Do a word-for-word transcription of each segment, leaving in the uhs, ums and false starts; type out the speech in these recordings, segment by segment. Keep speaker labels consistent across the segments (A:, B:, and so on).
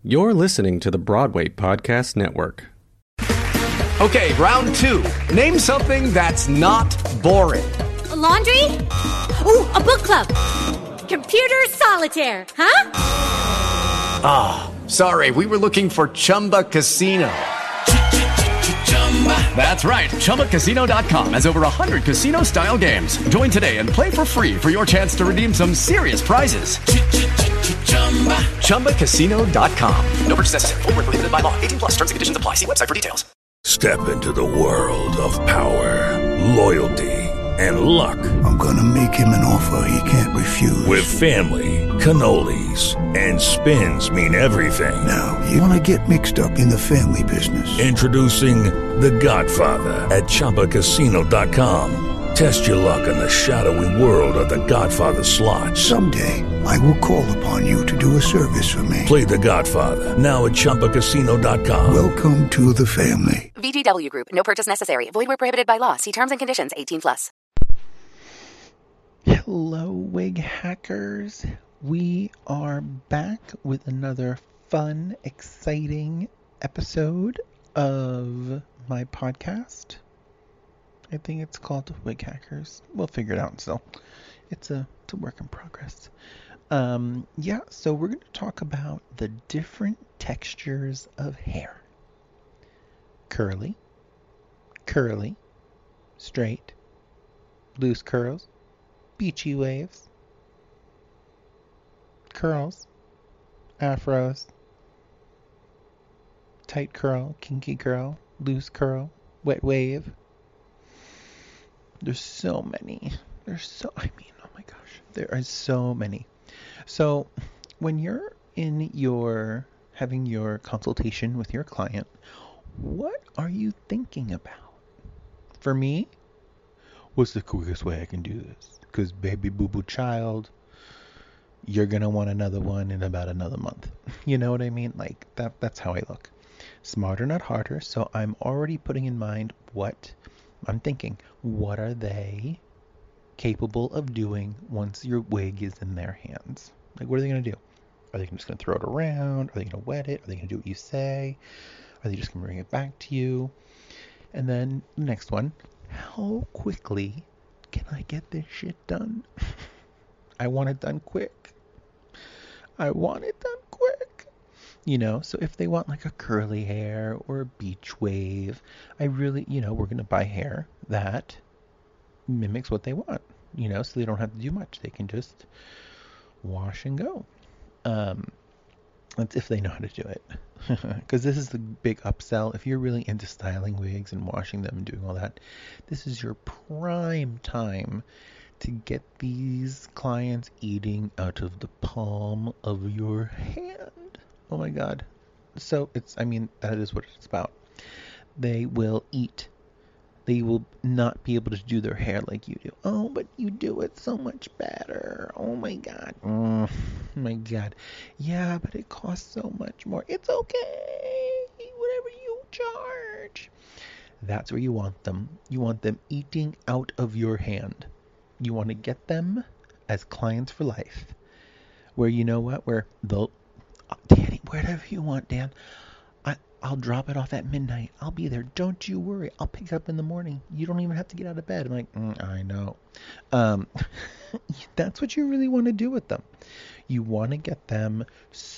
A: You're listening to the Broadway Podcast Network.
B: Okay, round two. Name something that's not boring.
C: A laundry? Ooh, a book club. Computer solitaire, huh?
B: Ah, oh, sorry, we were looking for Chumba Casino. That's right, Chumba Casino dot com has over one hundred casino-style games. Join today and play for free for your chance to redeem some serious prizes. Chumba Casino dot com. No purchase necessary. Void where prohibited by law. eighteen plus terms and conditions apply. See website for details.
D: Step into the world of power, loyalty, and luck.
E: I'm gonna make him an offer he can't refuse.
D: With family, cannolis, and spins mean everything.
E: Now, you wanna get mixed up in the family business.
D: Introducing The Godfather at Chumba Casino dot com. Test your luck in the shadowy world of The Godfather slot.
E: Someday, I will call upon you to do a service for me.
D: Play The Godfather, now at Chumba Casino dot com.
E: Welcome to the family.
F: V G W Group. No purchase necessary. Void where prohibited by law. See terms and conditions. eighteen plus.
G: Hello, wig hackers. We are back with another fun, exciting episode of my podcast. I think it's called Wig Hackers. We'll figure it out still. It's a, it's a work in progress. Um, yeah, so we're going to talk about the different textures of hair. Curly, curly, straight, loose curls, beachy waves, curls, afros, tight curl, kinky curl, loose curl, wet wave. There's so many. There's so, I mean, oh my gosh, there are so many. So when you're in your, having your consultation with your client, what are you thinking about? For me, what's the quickest way I can do this? Because baby boo-boo child, you're going to want another one in about another month. You know what I mean? Like, that. that's how I look. Smarter, not harder. So I'm already putting in mind what I'm thinking. What are they capable of doing once your wig is in their hands? Like, what are they going to do? Are they just going to throw it around? Are they going to wet it? Are they going to do what you say? Are they just going to bring it back to you? And then the next one, how quickly can I get this shit done? I want it done quick. I want it done quick. You know, so if they want like a curly hair or a beach wave, I really, you know, we're going to buy hair that mimics what they want, you know, so they don't have to do much. They can just wash and go. Um, that's if they know how to do it. Because this is the big upsell. If you're really into styling wigs and washing them and doing all that, this is your prime time to get these clients eating out of the palm of your hand. Oh my God. So it's, I mean, that is what it's about. They will eat. They will not be able to do their hair like you do. Oh, but you do it so much better. Oh my God. Oh my God. Yeah, but it costs so much more. It's okay. Whatever you charge. That's where you want them. You want them eating out of your hand. You want to get them as clients for life. Where, you know what? Where they'll, Danny, whatever you want, Dan. I, I'll drop it off at midnight. I'll be there. Don't you worry. I'll pick it up in the morning. You don't even have to get out of bed. I'm like, mm, I know. Um, that's what you really want to do with them. You want to get them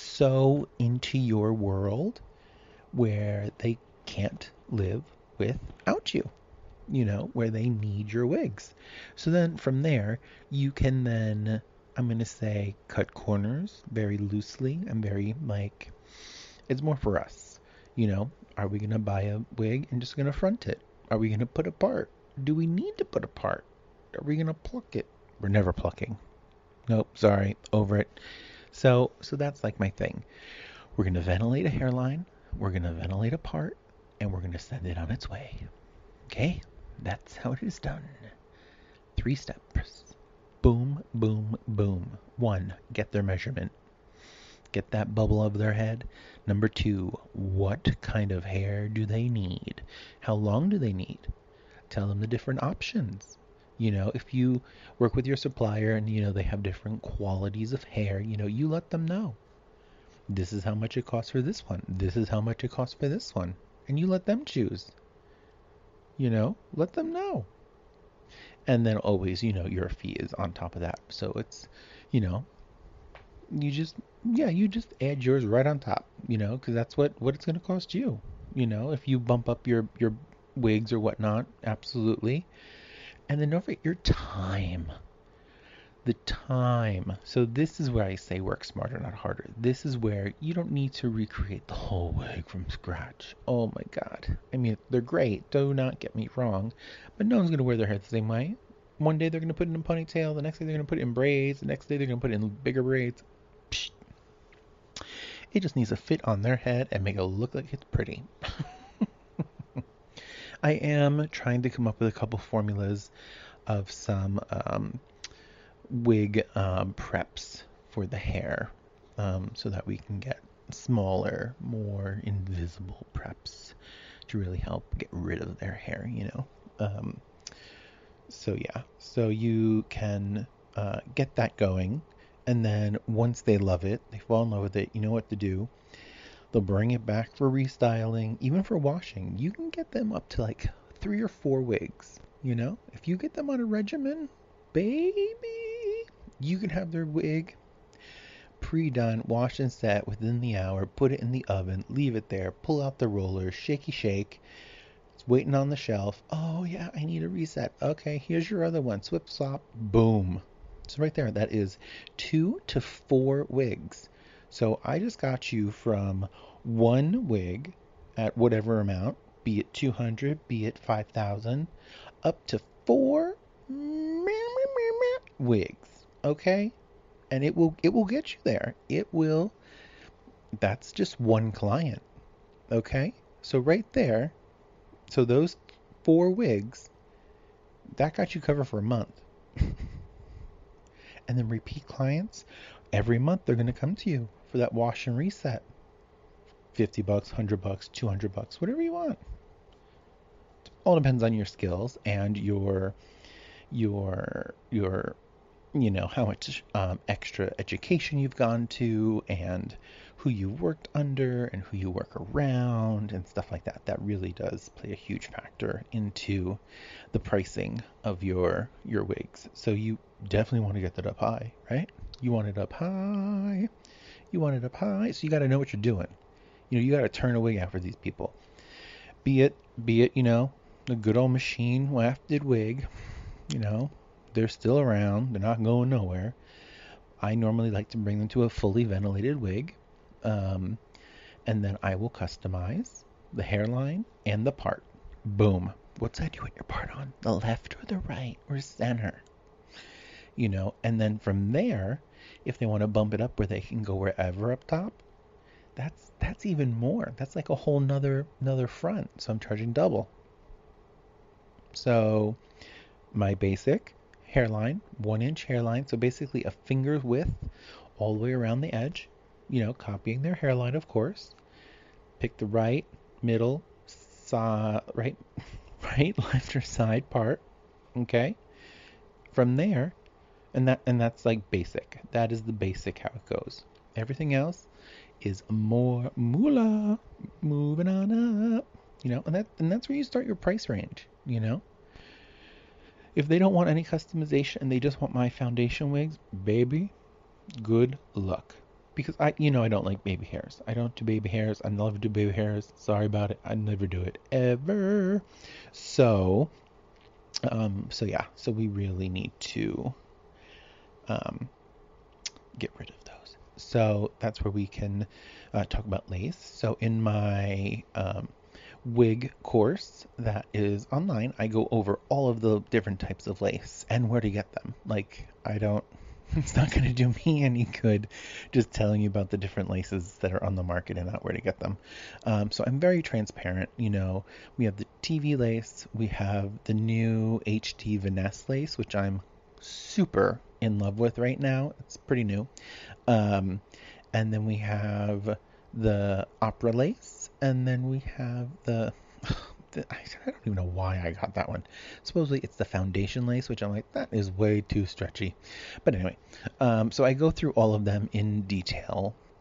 G: so into your world where they can't live without you. You know, where they need your wigs. So then from there, you can then, I'm going to say, cut corners very loosely and very, like, it's more for us. You know, are we going to buy a wig and just going to front it? Are we going to put a part? Do we need to put a part? Are we going to pluck it? We're never plucking. Nope, sorry, over it. So, so that's like my thing. We're going to ventilate a hairline. We're going to ventilate a part. And we're going to send it on its way. Okay? That's how it is done. Three steps. Boom, boom, boom. One, get their measurement. Get that bubble over their head. Number two, what kind of hair do they need? How long do they need? Tell them the different options. You know, if you work with your supplier and, you know, they have different qualities of hair, you know, you let them know. This is how much it costs for this one. This is how much it costs for this one. And you let them choose. You know, let them know. And then always, you know, your fee is on top of that. So it's, you know, you just, yeah, you just add yours right on top, you know, because that's what, what it's going to cost you. You know, if you bump up your, your wigs or whatnot, absolutely. And then don't forget your time. The time. So this is where I say work smarter, not harder. This is where you don't need to recreate the whole wig from scratch. Oh my God. I mean, they're great. Do not get me wrong. But no one's going to wear their hair the same way. One day they're going to put it in a ponytail. The next day they're going to put it in braids. The next day they're going to put it in bigger braids. Psh. It just needs to fit on their head and make it look like it's pretty. I am trying to come up with a couple formulas of some um, wig um, preps for the hair, um, so that we can get smaller, more invisible preps to really help get rid of their hair, you know. Um, so yeah, so you can uh, get that going, and then once they love it, they fall in love with it, you know what to do. They'll bring it back for restyling, even for washing. You can get them up to like three or four wigs, you know. If you get them on a regimen, baby, you can have their wig pre-done, washed and set within the hour, put it in the oven, leave it there, pull out the roller, shaky shake. It's waiting on the shelf. Oh yeah, I need a reset. Okay, here's your other one. Swip swap, boom. So right there, that is two to four wigs. So I just got you from one wig at whatever amount, be it two hundred, be it five thousand, up to four wigs, okay? And it will it will get you there. It will. That's just one client, okay? So right there, so those four wigs, that got you covered for a month. And then repeat clients, every month they're going to come to you for that wash and reset. fifty bucks, one hundred bucks, two hundred bucks, whatever you want. It all depends on your skills and your your your you know, how much um, extra education you've gone to and who you worked under and who you work around and stuff like that. That really does play a huge factor into the pricing of your your wigs. So you definitely want to get that up high, right? You want it up high. You want it up high. So you got to know what you're doing. You know, you got to turn a wig out for these people. Be it, be it, you know, a good old machine wafted wig, you know, they're still around. They're not going nowhere. I normally like to bring them to a fully ventilated wig. Um, and then I will customize the hairline and the part. Boom. What side do you want your part on? The left or the right or center? You know, and then from there, if they want to bump it up where they can go wherever up top, that's that's even more. That's like a whole nother another front. So I'm charging double. So my basic hairline, one inch hairline, so basically a finger's width all the way around the edge, you know, copying their hairline, of course. Pick the right, middle, side, right, right, left or side part, okay? From there, and that and that's like basic. That is the basic how it goes. Everything else is more moolah, moving on up, you know, and that and that's where you start your price range, you know. If they don't want any customization and they just want my foundation wigs, baby, good luck. Because I, you know, I don't like baby hairs. I don't do baby hairs. I never do baby hairs. Sorry about it. I never do it ever. So, um, so yeah. So we really need to, um, get rid of those. So that's where we can uh, talk about lace. So in my um, wig course that is online, I go over all of the different types of lace and where to get them. Like, I don't, it's not going to do me any good just telling you about the different laces that are on the market and not where to get them. Um, so I'm very transparent. You know, we have the T V lace, we have the new H D Vanessa lace, which I'm super in love with right now. It's pretty new. Um, and then we have the opera lace, and then we have the, the I don't even know why I got that one. Supposedly it's the foundation lace, which I'm like, that is way too stretchy. But anyway, um, so I go through all of them in detail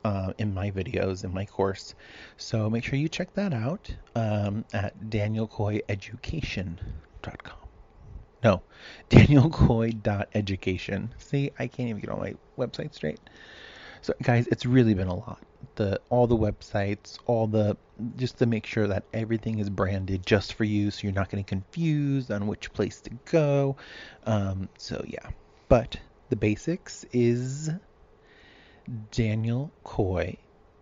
G: uh, in my videos in my course. So make sure you check that out um, at daniel coy education dot com. No, daniel coy dot education. See, I can't even get all my website straight. So guys, it's really been a lot. The all the websites, all the just to make sure that everything is branded just for you, so you're not getting confused on which place to go. Um, so yeah, but the basics is daniel coy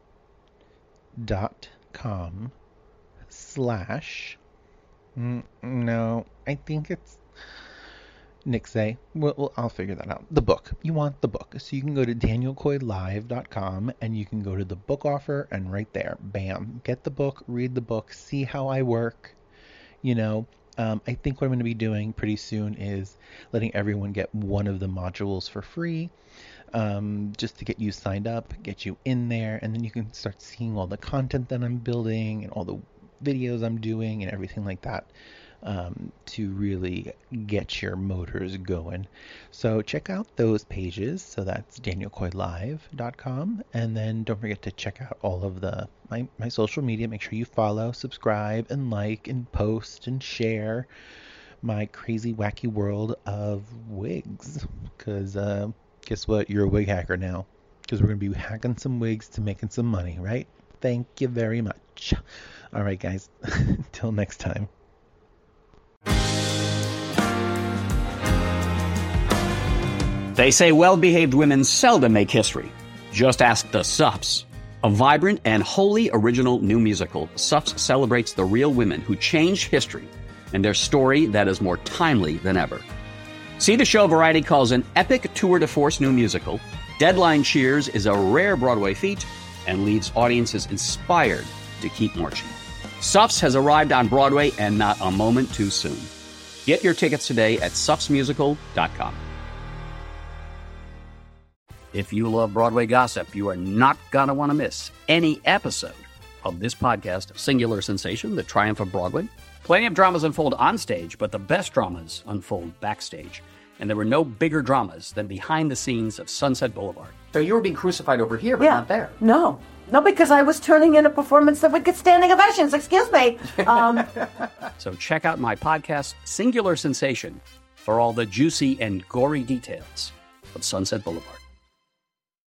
G: dot com slash. No, I think it's Nixay. Well, well, I'll figure that out. The book. You want the book. So you can go to daniel coy live dot com and you can go to the book offer, and right there, bam, get the book, read the book, see how I work. You know, um, I think what I'm going to be doing pretty soon is letting everyone get one of the modules for free, um, just to get you signed up, get you in there, and then you can start seeing all the content that I'm building and all the videos I'm doing and everything like that. Um, to really get your motors going. So check out those pages. So that's daniel coy live dot com. And then don't forget to check out all of the my, my social media. Make sure you follow, subscribe, and like, and post, and share my crazy, wacky world of wigs. Because uh, guess what? You're a wig hacker now. Because we're going to be hacking some wigs to making some money, right? Thank you very much. All right, guys. Until next time.
B: They say well-behaved women seldom make history. Just ask the Suffs. A vibrant and wholly original new musical, Suffs celebrates the real women who changed history and their story that is more timely than ever. See the show Variety calls an epic tour de force new musical. Deadline Cheers is a rare Broadway feat and leaves audiences inspired to keep marching. Suffs has arrived on Broadway, and not a moment too soon. Get your tickets today at suffs musical dot com. If you love Broadway gossip, you are not going to want to miss any episode of this podcast, Singular Sensation, The Triumph of Broadway. Plenty of dramas unfold on stage, but the best dramas unfold backstage. And there were no bigger dramas than behind the scenes of Sunset Boulevard. So you were being crucified over here, but
H: yeah.
B: not there.
H: No. No, because I was turning in a performance that would get standing ovations. Excuse me. Um,
B: so check out my podcast, Singular Sensation, for all the juicy and gory details of Sunset Boulevard.